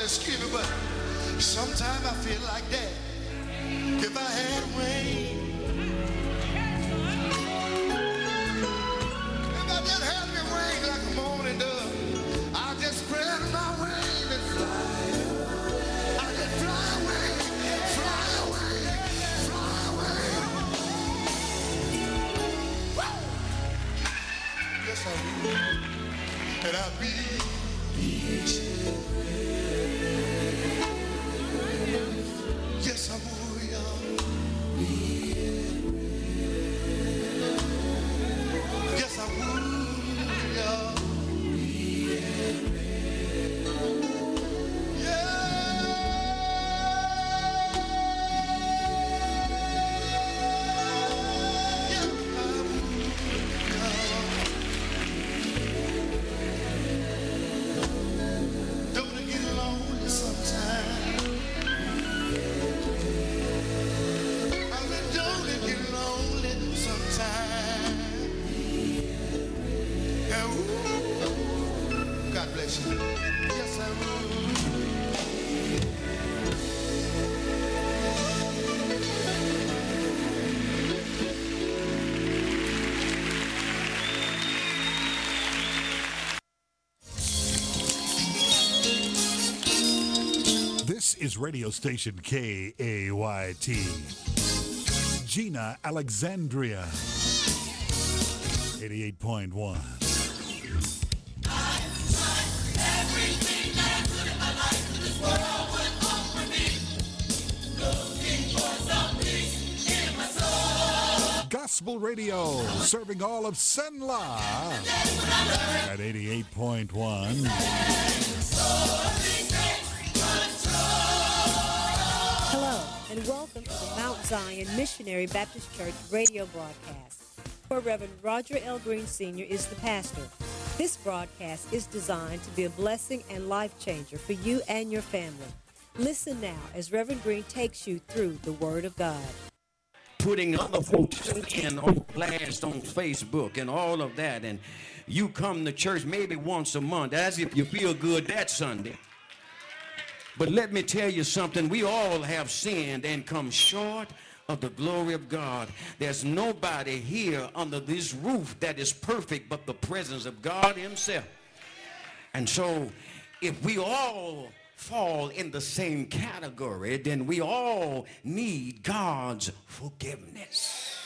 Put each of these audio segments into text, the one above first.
excuse me, but sometimes I feel like that. If I had rain, if I just had me rain like a morning dove, I'll just spread my wings and fly. I just fly away, fly away, fly away. Woo! Yes, I will. And I'll be yes, I will, y'all. Yes, I will, y'all. God bless you. Yes, I will. This is radio station KAYT. Gina Alexandria, 88.1. Gospel radio, serving all of Senla at 88.1. Hello, and welcome to the Mount Zion Missionary Baptist Church radio broadcast, where Reverend Roger L. Green Sr. is the pastor. This broadcast is designed to be a blessing and life changer for you and your family. Listen now as Reverend Green takes you through the Word of God. Putting other folks in on blast on Facebook and all of that, and you come to church maybe once a month as if you feel good that Sunday. But let me tell you something, we all have sinned and come short of the glory of God. There's nobody here under this roof that is perfect but the presence of God himself. And so if we all fall in the same category, then we all need God's forgiveness.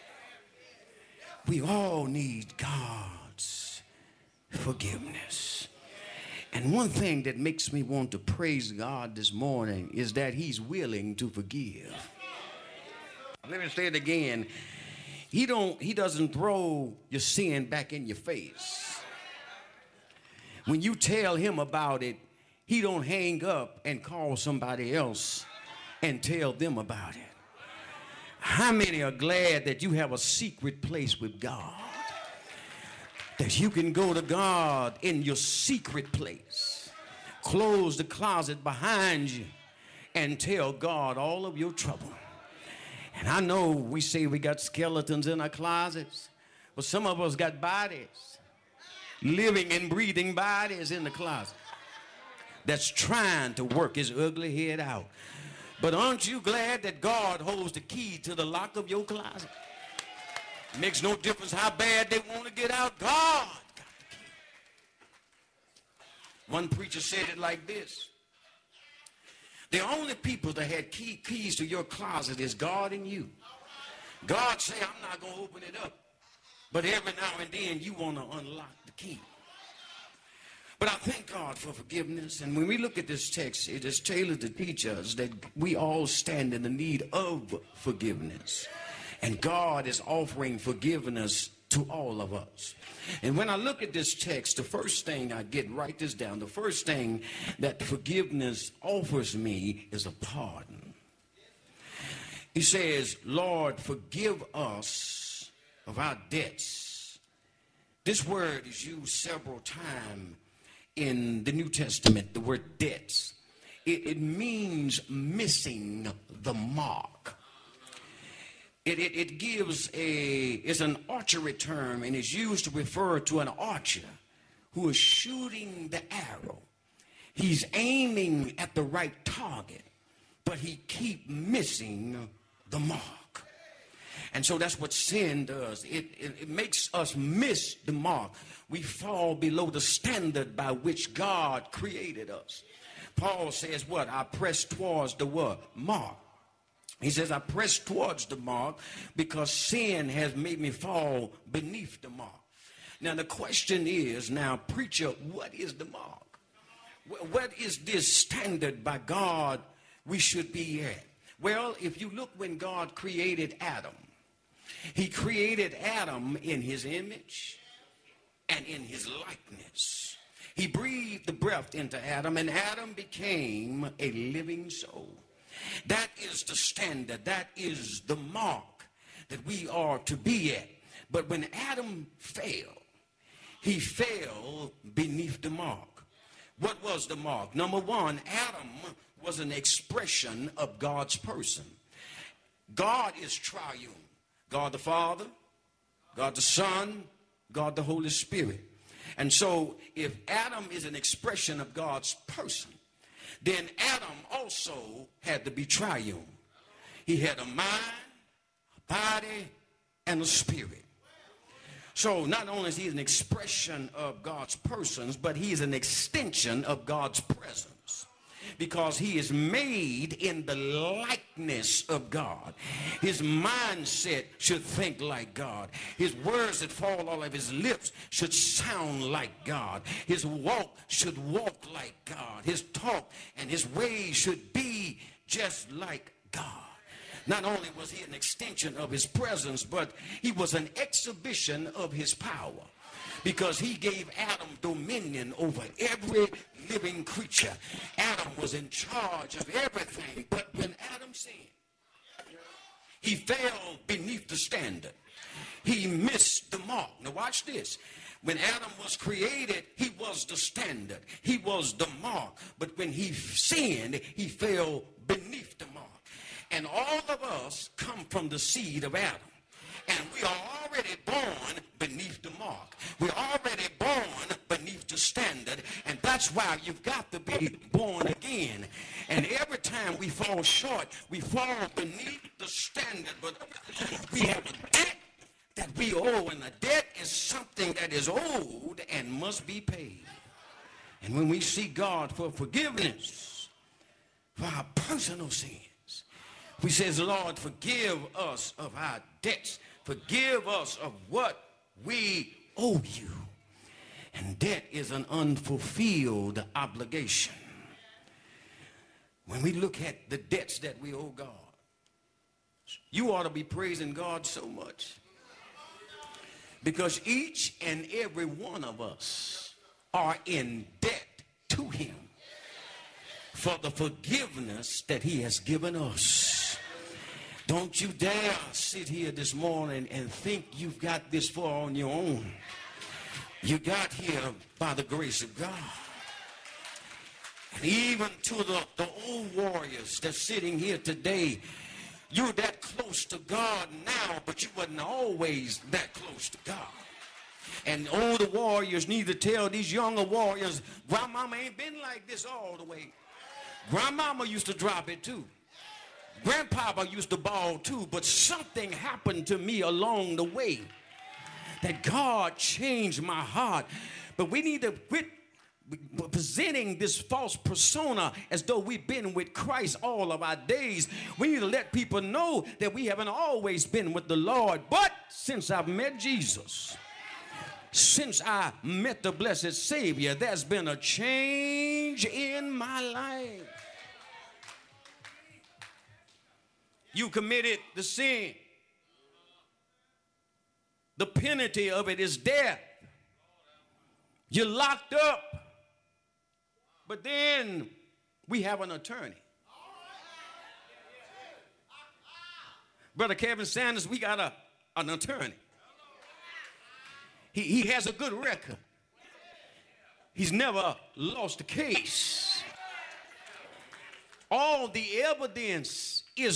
We all need God's forgiveness. And one thing that makes me want to praise God this morning is that he's willing to forgive. Let me say it again. He doesn't throw your sin back in your face. When you tell him about it, he don't hang up and call somebody else and tell them about it. How many are glad that you have a secret place with God? That you can go to God in your secret place, close the closet behind you, and tell God all of your trouble. And I know we say we got skeletons in our closets, but some of us got bodies, living and breathing bodies in the closet that's trying to work his ugly head out. But aren't you glad that God holds the key to the lock of your closet? It makes no difference how bad they want to get out. God got the key. One preacher said it like this: the only people that had keys to your closet is God and you. God say, I'm not going to open it up. But every now and then you want to unlock the key. But I thank God for forgiveness. And when we look at this text, it is tailored to teach us that we all stand in the need of forgiveness. And God is offering forgiveness to all of us. And when I look at this text, the first thing I get, write this down, the first thing that forgiveness offers me is a pardon. He says, Lord, forgive us of our debts. This word is used several times in the New Testament, the word debts. It means missing the mark. It gives it's an archery term, and it's used to refer to an archer who is shooting the arrow. He's aiming at the right target, but he keep missing the mark. And so that's what sin does. It makes us miss the mark. We fall below the standard by which God created us. Paul says what? I press towards the what? Mark. He says, I press towards the mark because sin has made me fall beneath the mark. Now the question is, now preacher, what is the mark? What is this standard by God we should be at? Well, if you look when God created Adam, he created Adam in his image and in his likeness. He breathed the breath into Adam, and Adam became a living soul. That is the standard. That is the mark that we are to be at. But when Adam fell, he fell beneath the mark. What was the mark? Number one, Adam was an expression of God's person. God is triune. God the Father, God the Son, God the Holy Spirit. And so if Adam is an expression of God's person, then Adam also had to be triune. He had a mind, a body, and a spirit. So not only is he an expression of God's persons, but he is an extension of God's presence, because he is made in the likeness of God. His mindset should think like God. His words that fall out of his lips should sound like God. His walk should walk like God. His talk and his ways should be just like God. Not only was he an extension of his presence, but he was an exhibition of his power, because he gave Adam dominion over every living creature. Adam was in charge of everything. But when Adam sinned, he fell beneath the standard. He missed the mark. Now watch this. When Adam was created, he was the standard. He was the mark. But when he sinned, he fell beneath the mark. And all of us come from the seed of Adam. And we are already born beneath the mark. We're already born beneath the standard. And that's why you've got to be born again. And every time we fall short, we fall beneath the standard. But we have a debt that we owe. And a debt is something that is owed and must be paid. And when we seek God for forgiveness for our personal sins, we says, Lord, forgive us of our debts. Forgive us of what we owe you. And debt is an unfulfilled obligation. When we look at the debts that we owe God, you ought to be praising God so much, because each and every one of us are in debt to him for the forgiveness that he has given us. Don't you dare sit here this morning and think you've got this far on your own. You got here by the grace of God. And even to the old warriors that's sitting here today, you're that close to God now, but you wasn't always that close to God. And older warriors need to tell these younger warriors, grandmama ain't been like this all the way. Grandmama used to drop it too. Grandpapa used to ball too, but something happened to me along the way that God changed my heart. But we need to quit presenting this false persona as though we've been with Christ all of our days. We need to let people know that we haven't always been with the Lord, but since I've met Jesus, since I met the blessed Savior, there's been a change in my life. You committed the sin. The penalty of it is death. You're locked up. But then we have an attorney. Brother Kevin Sanders, we got an attorney. He has a good record. He's never lost a case. All the evidence is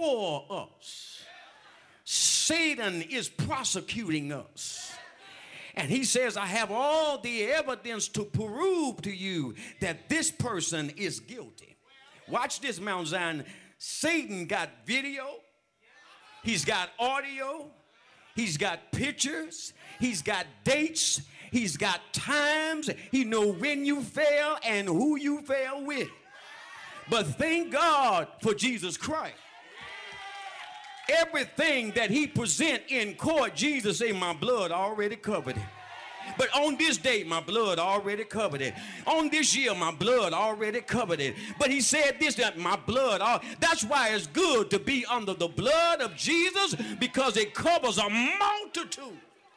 before us. Satan is prosecuting us. And he says, I have all the evidence to prove to you that this person is guilty. Watch this, Mount Zion. Satan got video. He's got audio. He's got pictures. He's got dates. He's got times. He knows when you fail and who you fail with. But thank God for Jesus Christ. Everything that he present in court, Jesus say, my blood already covered it. But on this day, my blood already covered it. On this year, my blood already covered it. But he said this, that my blood, that's why it's good to be under the blood of Jesus, because it covers a multitude.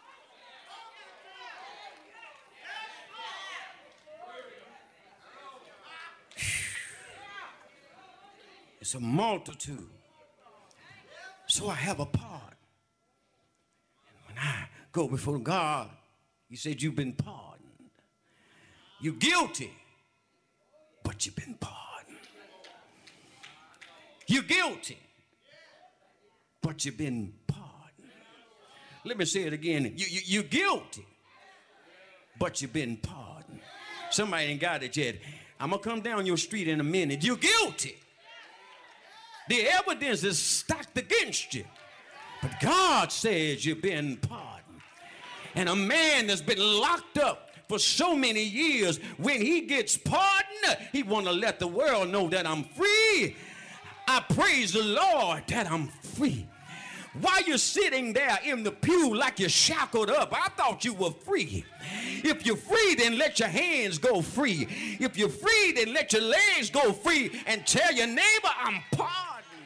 It's a multitude. So I have a part. And when I go before God, he said, you've been pardoned. You're guilty, but you've been pardoned. You're guilty, but you've been pardoned. Let me say it again. You're guilty, but you've been pardoned. Somebody ain't got it yet. I'm going to come down your street in a minute. You're guilty. The evidence is stacked against you. But God says you've been pardoned. And a man that's been locked up for so many years, when he gets pardoned, he want to let the world know that I'm free. I praise the Lord that I'm free. While you're sitting there in the pew like you're shackled up, I thought you were free. If you're free, then let your hands go free. If you're free, then let your legs go free, and tell your neighbor, I'm pardoned.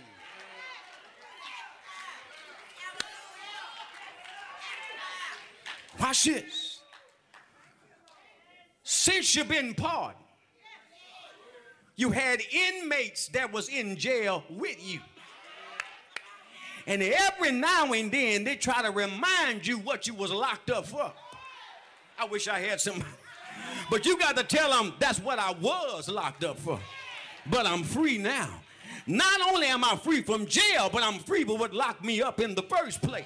Watch this. Since you've been pardoned, you had inmates that was in jail with you. And every now and then they try to remind you what you was locked up for. I wish I had somebody. But you got to tell them that's what I was locked up for. But I'm free now. Not only am I free from jail, but I'm free for what locked me up in the first place.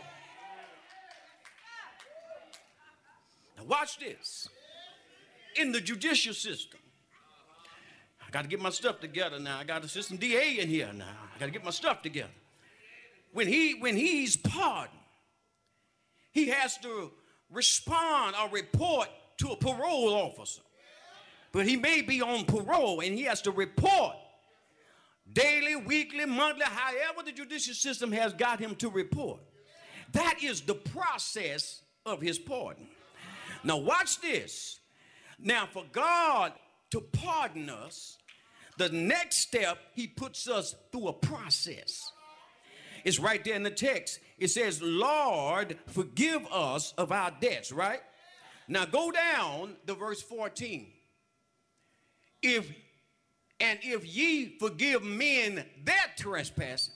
Now watch this. In the judicial system, I got to get my stuff together now. I got assistant DA in here now. I got to get my stuff together. When he's pardoned, he has to respond or report to a parole officer. But he may be on parole and he has to report daily, weekly, monthly, however the judicial system has got him to report. That is the process of his pardon. Now watch this. Now for God to pardon us, the next step, he puts us through a process. It's right there in the text. It says, Lord, forgive us of our debts, right? Now go down to verse 14. If ye forgive men their trespasses,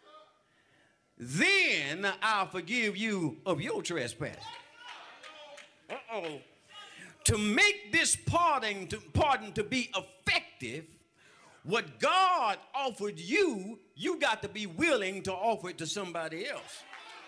then I'll forgive you of your trespasses. Uh-oh. To make this pardon to be effective, what God offered you, you got to be willing to offer it to somebody else.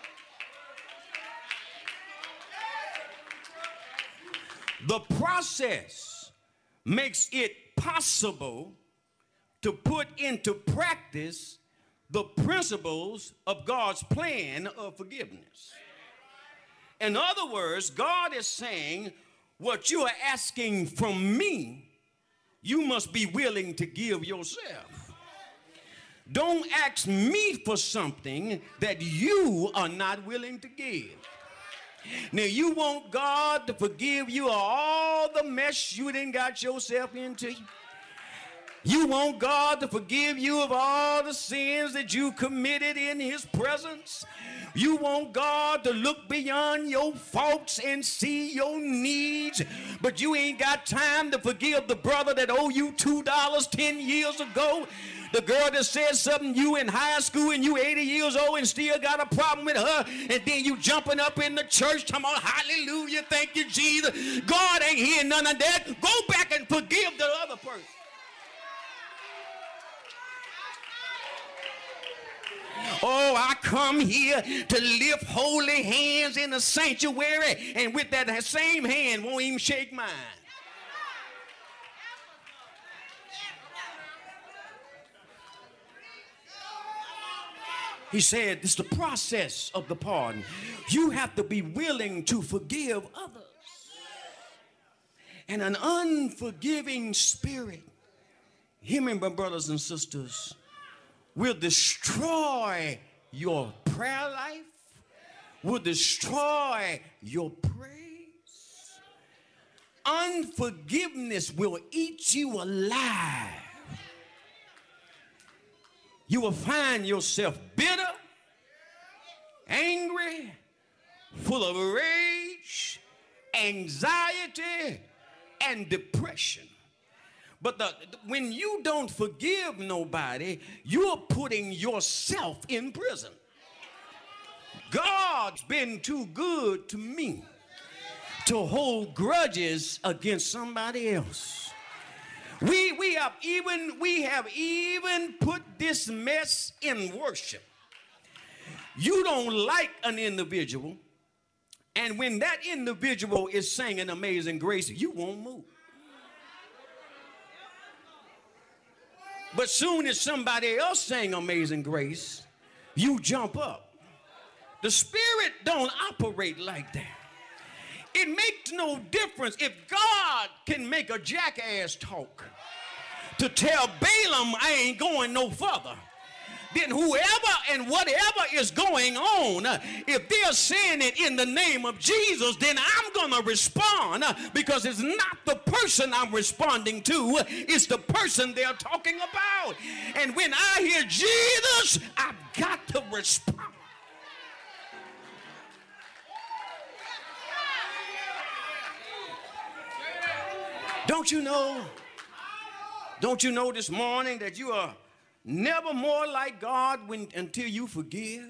The process makes it possible to put into practice the principles of God's plan of forgiveness. In other words, God is saying, what you are asking from me, you must be willing to give yourself. Don't ask me for something that you are not willing to give. Now, you want God to forgive you of all the mess you done got yourself into. You want God to forgive you of all the sins that you committed in his presence. You want God to look beyond your faults and see your needs, but you ain't got time to forgive the brother that owe you $2 10 years ago. The girl that said something you in high school and you 80 years old and still got a problem with her, and then you jumping up in the church talking about hallelujah, thank you, Jesus. God ain't hearing none of that. Go back and forgive the other person. Oh, I I come here to lift holy hands in the sanctuary, and with that same hand won't even shake mine. He said, it's the process of the pardon. You have to be willing to forgive others. And an unforgiving spirit, hear me, my brothers and sisters, will destroy your prayer life, will destroy your praise. Unforgiveness will eat you alive. You will find yourself bitter, angry, full of rage, anxiety, and depression. But when you don't forgive nobody, you're putting yourself in prison. God's been too good to me to hold grudges against somebody else. We have even put this mess in worship. You don't like an individual, and when that individual is singing Amazing Grace, you won't move. But soon as somebody else sing Amazing Grace, you jump up. The Spirit don't operate like that. It makes no difference if God can make a jackass talk to tell Balaam I ain't going no further. Then whoever and whatever is going on, if they're saying it in the name of Jesus, then I'm going to respond, because it's not the person I'm responding to, it's the person they're talking about. And when I hear Jesus, I've got to respond. Don't you know this morning that you are never more like God until you forgive?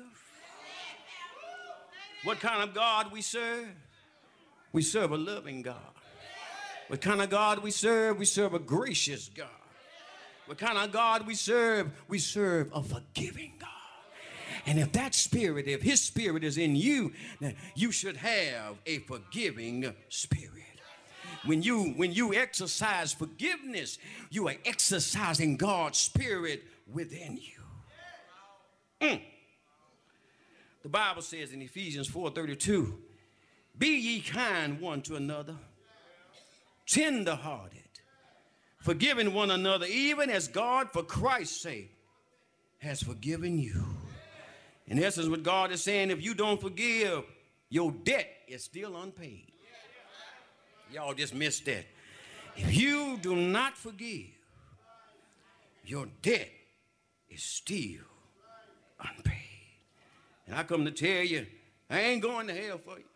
What kind of God we serve? We serve a loving God. What kind of God we serve? We serve a gracious God. What kind of God we serve? We serve a forgiving God. And if that spirit, if his spirit is in you, then you should have a forgiving spirit. When you exercise forgiveness, you are exercising God's spirit within you. The Bible says in Ephesians 4:32, be ye kind one to another, tender-hearted, forgiving one another, even as God for Christ's sake has forgiven you. In essence, what God is saying, if you don't forgive, your debt is still unpaid. Y'all just missed that. If you do not forgive, your debt is still unpaid. And I come to tell you, I ain't going to hell for you.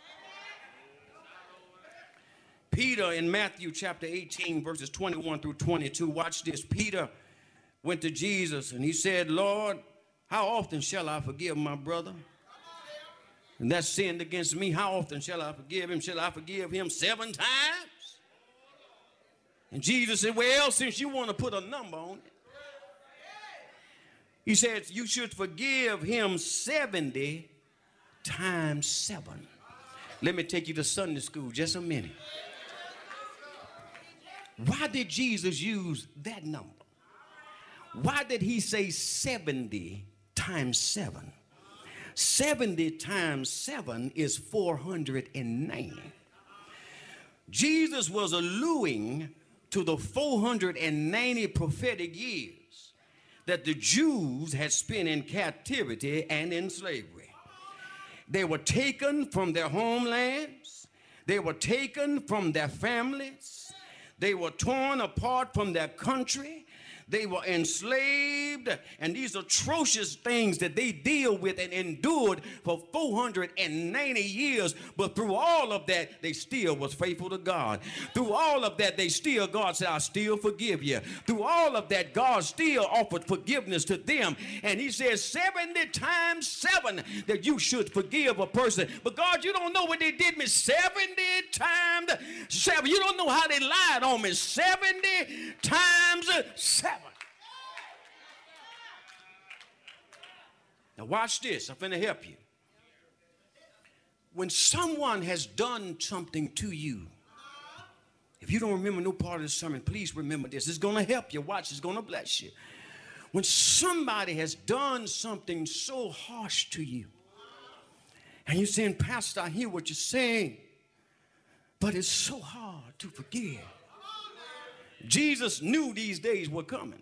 Peter in Matthew chapter 18, verses 21 through 22, watch this. Peter went to Jesus and he said, Lord, how often shall I forgive my brother? And that sinned against me. How often shall I forgive him? Shall I forgive him 7 times? And Jesus said, well, since you want to put a number on it, he said, you should forgive him 70 times 7. Let me take you to Sunday school just a minute. Why did Jesus use that number? Why did he say 70 times 7? 70 times 7 is 490. Jesus was alluding to the 490 prophetic years that the Jews had spent in captivity and in slavery. They were taken from their homelands. They were taken from their families. They were torn apart from their country. They were enslaved, and these atrocious things that they deal with and endured for 490 years. But through all of that, they still was faithful to God. Through all of that, God said, I still forgive you. Through all of that, God still offered forgiveness to them. And he says 70 times 7 that you should forgive a person. But God, you don't know what they did me 70 times 7. You don't know how they lied on me 70 times 7. Now watch this. I'm finna help you. When someone has done something to you, if you don't remember no part of the sermon, please remember this. It's going to help you. Watch, it's going to bless you. When somebody has done something so harsh to you, and you're saying, Pastor, I hear what you're saying, but it's so hard to forgive. Jesus knew these days were coming.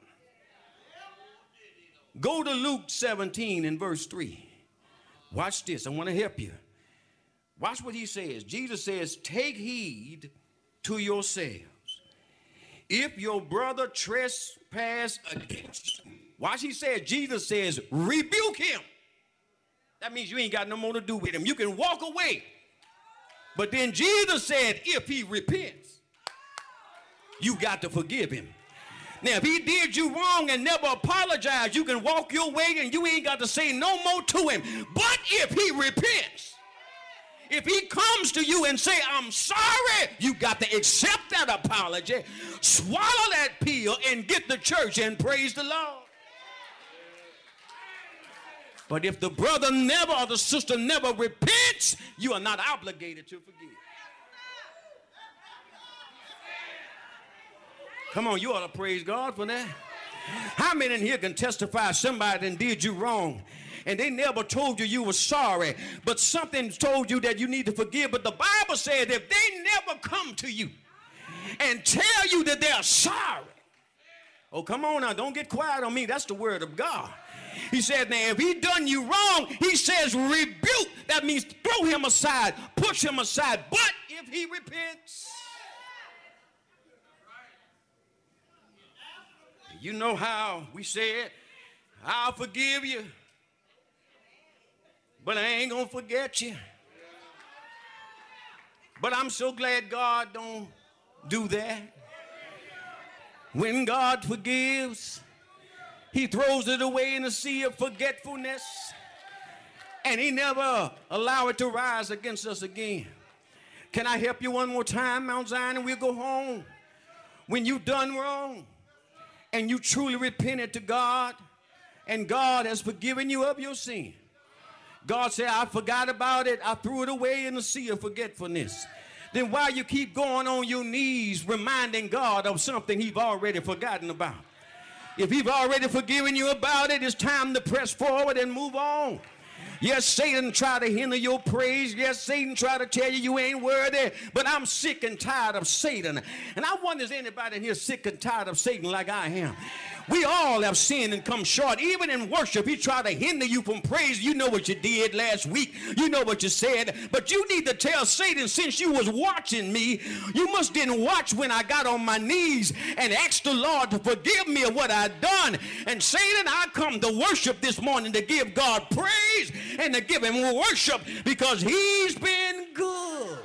Go to Luke 17 and verse 3. Watch this. I want to help you. Watch what he says. Jesus says, take heed to yourselves. If your brother trespass against you, watch, he said, Jesus says, rebuke him. That means you ain't got no more to do with him. You can walk away. But then Jesus said, if he repents, you got to forgive him. Now, if he did you wrong and never apologized, you can walk your way and you ain't got to say no more to him. But if he repents, if he comes to you and say, I'm sorry, you got to accept that apology, swallow that pill, and get to church and praise the Lord. But if the brother never or the sister never repents, you are not obligated to forgive. Come on, you ought to praise God for that. How many in here can testify somebody that did you wrong and they never told you were sorry, but something told you that you need to forgive? But the Bible said if they never come to you and tell you that they're sorry, oh, come on now, don't get quiet on me. That's the word of God. He said, now, if he done you wrong, he says rebuke. That means throw him aside, push him aside. But if he repents, you know how we said, I'll forgive you, but I ain't gonna forget you. But I'm so glad God don't do that. When God forgives, he throws it away in the sea of forgetfulness, and he never allow it to rise against us again. Can I help you one more time, Mount Zion, and we'll go home? When you done wrong and you truly repented to God and God has forgiven you of your sin, God said, I forgot about it. I threw it away in the sea of forgetfulness. Then why you keep going on your knees reminding God of something he's already forgotten about? If he's already forgiven you about it, it's time to press forward and move on. Yes, Satan try to hinder your praise. Yes, Satan try to tell you ain't worthy. But I'm sick and tired of Satan. And I wonder, is anybody in here sick and tired of Satan like I am? We all have sinned and come short. Even in worship, he tried to hinder you from praise. You know what you did last week. You know what you said. But you need to tell Satan, since you was watching me, you must didn't watch when I got on my knees and asked the Lord to forgive me of what I'd done. And Satan, I come to worship this morning to give God praise and to give him worship because he's been good.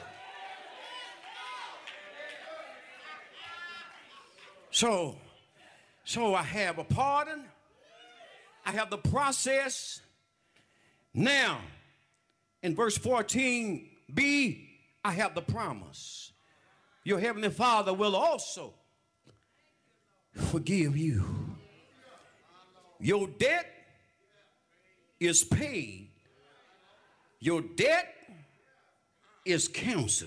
So I have a pardon. I have the process. Now, in verse 14b, I have the promise. Your heavenly Father will also forgive you. Your debt is paid. Your debt is canceled.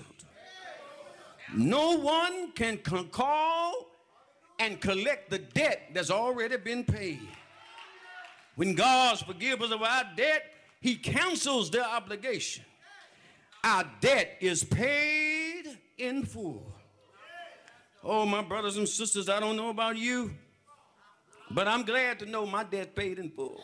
No one can call and collect the debt that's already been paid. When God forgives us of our debt, he cancels their obligation. Our debt is paid in full. Oh, my brothers and sisters, I don't know about you, but I'm glad to know my debt paid in full.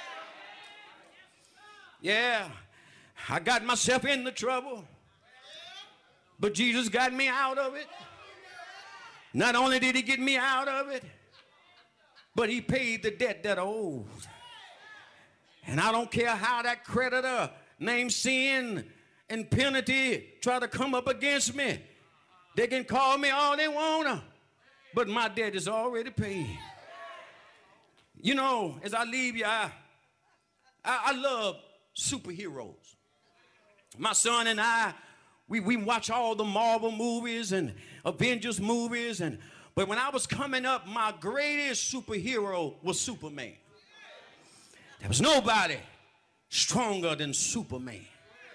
Yeah, I got myself into trouble, but Jesus got me out of it. Not only did he get me out of it, but he paid the debt that I owed. And I don't care how that creditor named sin and penalty try to come up against me. They can call me all they want, but my debt is already paid. You know, as I leave you, I love superheroes. My son and I, we watch all the Marvel movies and Avengers movies, but when I was coming up, my greatest superhero was Superman. There was nobody stronger than Superman.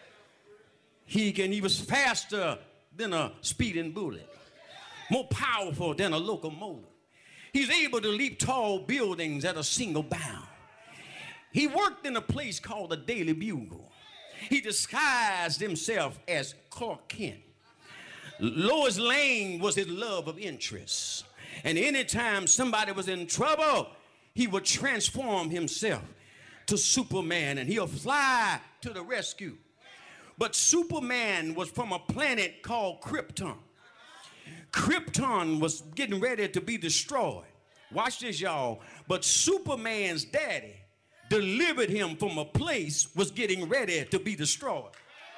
He was faster than a speeding bullet, more powerful than a locomotive. He's able to leap tall buildings at a single bound. He worked in a place called the Daily Bugle. He disguised himself as Clark Kent. Lois Lane was his love of interest. And anytime somebody was in trouble, he would transform himself to Superman and he'll fly to the rescue. But Superman was from a planet called Krypton. Krypton was getting ready to be destroyed. Watch this, y'all. But Superman's daddy delivered him from a place was getting ready to be destroyed.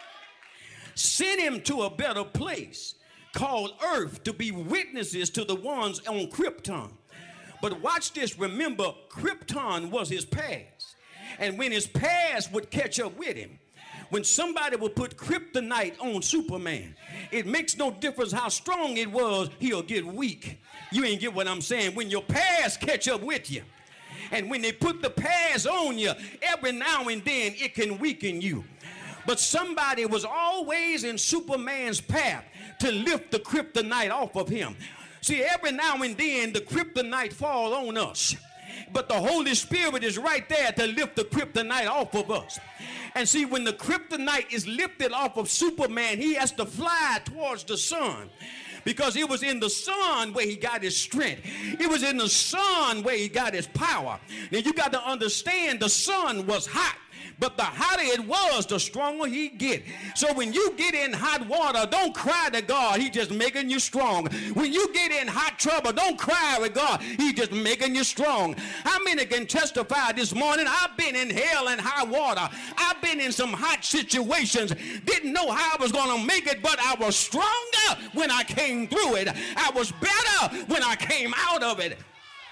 Sent him to a better place called Earth to be witnesses to the ones on Krypton. But watch this. Remember, Krypton was his past. And when his past would catch up with him, when somebody would put kryptonite on Superman, it makes no difference how strong it was, he'll get weak. You ain't get what I'm saying. When your past catch up with you, and when they put the past on you, every now and then it can weaken you. But somebody was always in Superman's path to lift the kryptonite off of him. See, every now and then the kryptonite fall on us, but the Holy Spirit is right there to lift the kryptonite off of us. And see, when the kryptonite is lifted off of Superman, he has to fly towards the sun, because it was in the sun where he got his strength. It was in the sun where he got his power. Now you got to understand, the sun was hot, but the hotter it was, the stronger he get. So when you get in hot water, don't cry to God. He just making you strong. When you get in hot trouble, don't cry to God. He just making you strong. How many can testify this morning? I've been in hell and high water. I've been in some hot situations. Didn't know how I was going to make it, but I was stronger when I came through it. I was better when I came out of it.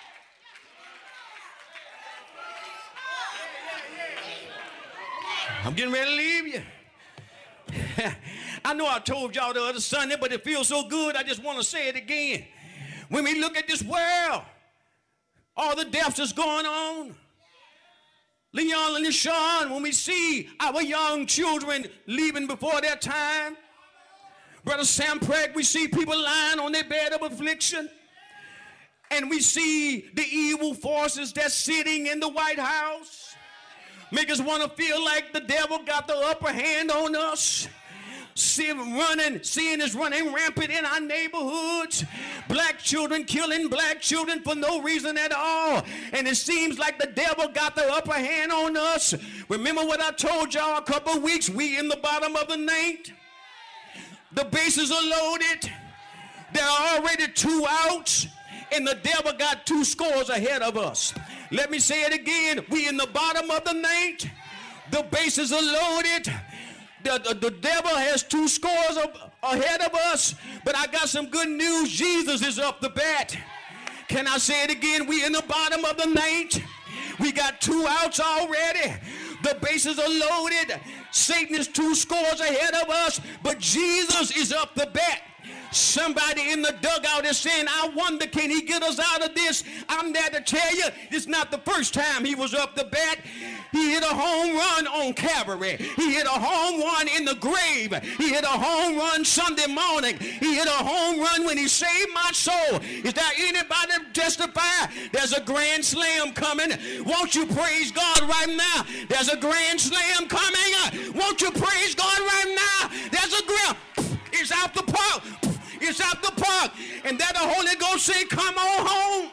I'm getting ready to leave you. I know I told y'all the other Sunday, but it feels so good, I just want to say it again. When we look at this world, all the deaths that's going on, Leon and LaShawn, when we see our young children leaving before their time, Brother Sam Preg, we see people lying on their bed of affliction, and we see the evil forces that's sitting in the White House, make us want to feel like the devil got the upper hand on us. Seeing is running rampant in our neighborhoods. Black children killing black children for no reason at all. And it seems like the devil got the upper hand on us. Remember what I told y'all a couple of weeks? We in the bottom of the ninth. The bases are loaded. There are already 2 outs. And the devil got 2 scores ahead of us. Let me say it again. We in the bottom of the ninth. The bases are loaded. The devil has 2 scores ahead of us. But I got some good news. Jesus is up the bat. Can I say it again? We in the bottom of the ninth. We got 2 outs already. The bases are loaded. Satan is 2 scores ahead of us. But Jesus is up the bat. Somebody in the dugout is saying, I wonder, can he get us out of this? I'm there to tell you, it's not the first time he was up the bat. He hit a home run on Calvary. He hit a home run in the grave. He hit a home run Sunday morning. He hit a home run when he saved my soul. Is there anybody testify? There's a grand slam coming. Won't you praise God right now? There's a grand slam coming. Won't you praise God right now? There's a grand. It's out the park. It's out the park. And that the Holy Ghost say, come on home.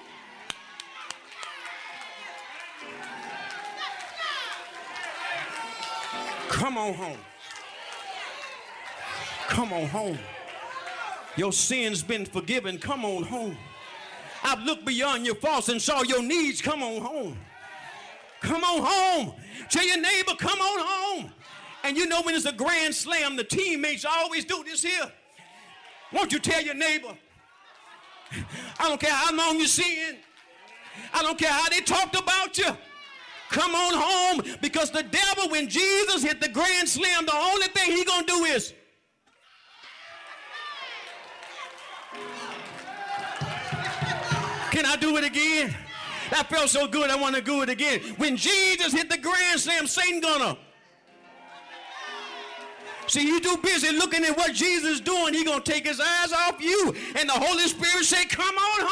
Come on home. Come on home. Your sins been forgiven. Come on home. I've looked beyond your faults and saw your needs. Come on home. Come on home. Tell your neighbor, come on home. And you know when it's a grand slam, the teammates always do this here. Won't you tell your neighbor? I don't care how long you're seeing. I don't care how they talked about you. Come on home, because the devil, when Jesus hit the grand slam, the only thing he gonna do is can I do it again? That felt so good, I want to do it again. When Jesus hit the grand slam, Satan gonna See, you too busy looking at what Jesus is doing. He's going to take his eyes off you. And the Holy Spirit say, come on home.